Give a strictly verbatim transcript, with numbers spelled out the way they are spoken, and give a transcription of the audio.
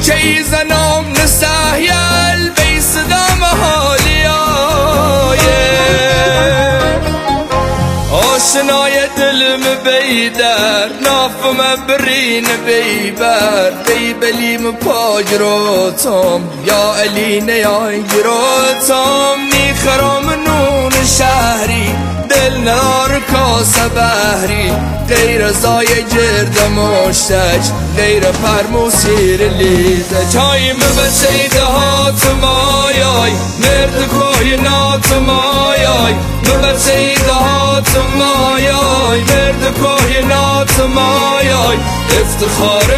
چی زنم نسهیل بی صدام حالیایه آشنای دلم بیدر نافم برین بیبر بی بلیم پاگروتم یا علی نیای گروتم نیخرام نون شهری دل نار کاسه بحری غیر زای جرد مشتج غیر فرموسیر لیزه چای مبسیده هات مایای مرد کوینات مایای مبسیده هات مایای مرد کوینات مایای افتخار